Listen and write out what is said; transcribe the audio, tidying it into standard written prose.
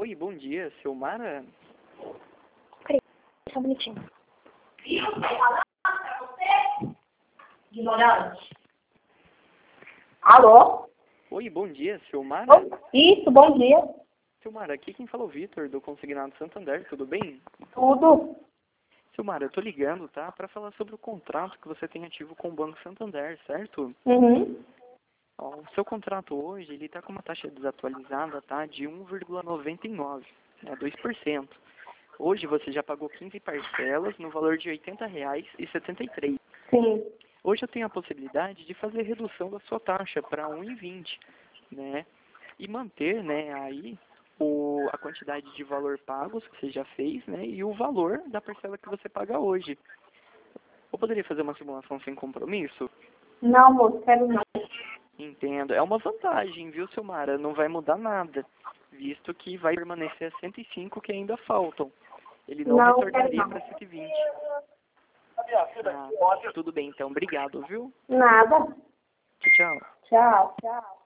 Oi, bom dia, Silmara? Peraí, só um bonitinho. Ignorante. Alô? Oi, bom dia, Silmara? Isso, bom dia. Silmara, aqui quem fala é o Vitor, do Consignado Santander, tudo bem? Tudo? Silmara, eu tô ligando, tá, pra falar sobre o contrato que você tem ativo com o Banco Santander, certo? Uhum. Ó, o seu contrato hoje, ele tá com uma taxa desatualizada, tá, de 1,99, né, 2%. Hoje você já pagou 15 parcelas no valor de R$ 80,73. Sim. Hoje eu tenho a possibilidade de fazer redução da sua taxa para 1,20, né? E manter, né, aí a quantidade de valor pagos que você já fez, né, e o valor da parcela que você paga hoje. Eu poderia fazer uma simulação sem compromisso? Não, moço, quero não. Entendo. É uma vantagem, viu, Silmara? Não vai mudar nada, visto que vai permanecer a 105 que ainda faltam. Ele não Não, quero retornaria não. para 120. Ah, tudo bem, então. Obrigado, viu? Nada. Tchau, tchau. Tchau. Tchau.